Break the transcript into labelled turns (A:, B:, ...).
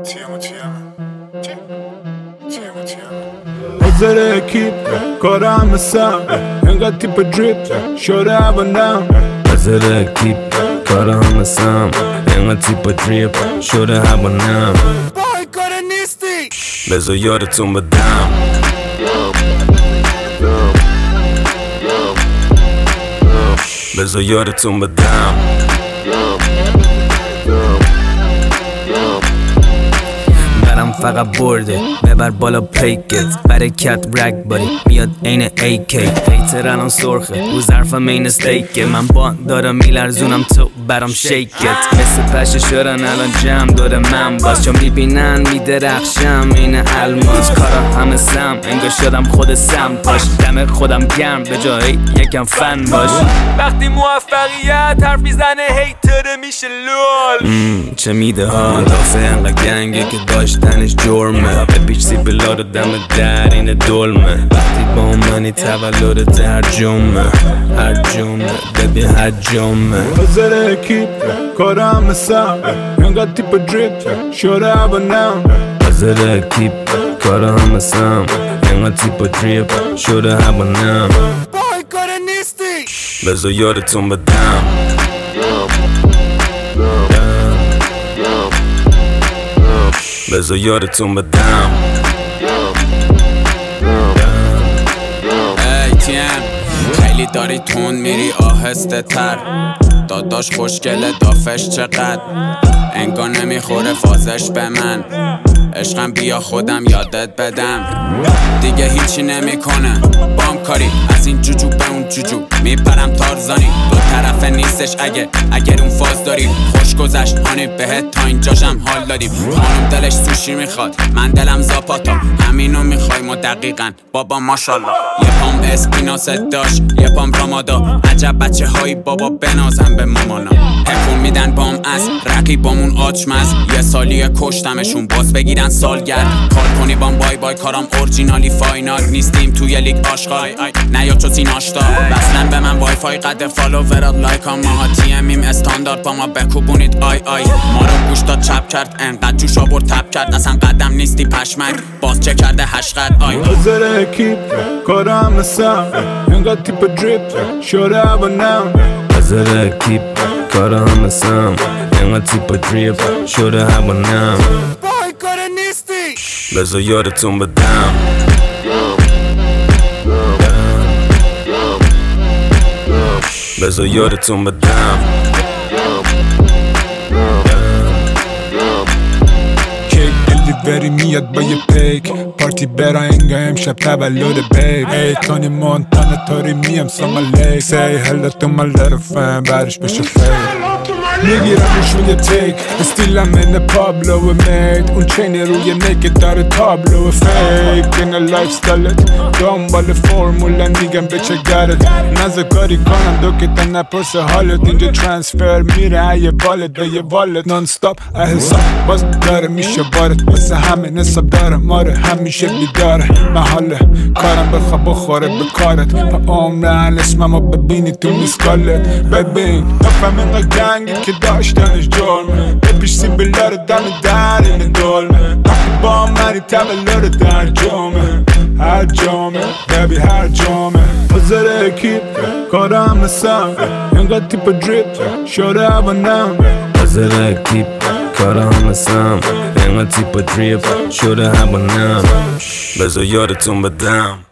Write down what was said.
A: بذاره اکیپ کارم مثم انقدر تیپ دریپ شده هوانم
B: بذاره اکیپ کارم مثم انقدر تیپ دریپ شده هوانم
A: بای کار نیستی
B: بذار یادتون بدم بذار یادتون بدم برم فقط برده ببر بالا پیکت برکت رگ باری میاد این AK هیتر الان سرخه رو ظرفم این استیکه من با دارم میلرزونم تو برام شیکت مثل پشه شدن الان جمع داره من باز چون میبینن میدرخشم این الماس کارا همه سم انگار شدم خود سم پاش دم خودم گرم به جایی یکم فن باش
C: وقتی موفقیت حرف میزنه هیتر میشه لول
B: چه میده ها دافه انقدر گنگه که داشتنش جرمه بپیچ بلا رو دم در این دلمه وقتی با منی تولد هر جمعه ببین هر جمعه
A: بذاره اکیپ کارم مثم انقدر تیپ دریپ شده هوانم
B: بذاره اکیپ کارم مثم انقدر تیپ دریپ شده هوانم
A: بای کار نیستی
B: بذار یادتون بدم بذار یادتون بدم
D: خیلی داری تون میری آهسته تر داداش خوشگله دافش چقدر انگار نمیخوره فازش به من عشقم بیا خودم یادت بدم دیگه هیچی نمیکنه بام کاری از این جوجو به اون جوجو میپرم تارزانی دو طرفه نیستش اگر اون فاز داری خوش گذشت هانی بهت تا اینجاشم حال دادیم خانم دلش سوشی میخواد من دلم زاپاتا همینو میخوای ما دقیقا بابا ماشالله یه پام اسپیناست داشت یه پام رامادا عجب بچه هایی بابا بنازم به مامانا حکوم میدن بام از رقیبامون آچمز یه سالی کشتمشون باز بگیرن سالگرد کار کنی بام بای بای کارم اورجینالی فاینال نیستیم توی لیگ آشغال نیا چو سیناشتا بسنن به من وای فای قد فالوورات لایک ها ماها TMیم استاندارد با ما بکوبونید آی ما رو گوش داد چپ کرد انقدر جوش آورد تپ کرد اصلا قدم نیستی پشمک باز چه کرده هشقد
A: بذاره اکیپ کارم مثم انقدر تیپ دریپ شده هوانم
B: بذاره اکیپ کارم مثم انقدر تیپ دریپ شده هوانم
A: بای کار نیستی
B: بذار یادتون بدم بذار یادتون بدم
A: کیک دلیوری میاد با یه پیک پارتی برا انگا امشب تولد بیب ای تونی مونتانا تاری میم سامالیک سی هلا تو my little fan بعدش بشه فیک میگیرمش روی تیک استیلم این پابلو مید اون چین روی نکت داره تابلو فیک این لایف ستایلت دنبال فرمولا میگم به چه گرد نزد کاری کنم دو که تا نپرس حالت اینجا ترانسفر میره یه والت به یه والت نان ستاپ حساب باز داره میشه بارت واسه همین حساب داره ماره همیشه بیداره محاله کارم بخواه بخوره به کارت با عمرن اسممو ببینی تو میسکالت ببین نفهم اینقا گنگی که داشتنش جرمه بپیش سیبیلا رو دم در این دلمه وقتی با منی تولد در جمعه هر جمعه ببی هر جمعه بذاره اکیپ کارم مثم انقدر تیپ دریپ شده هوانم
B: بذاره اکیپ کارم مثم انقدر تیپ دریپ شده هوانم بذار یادتون بدم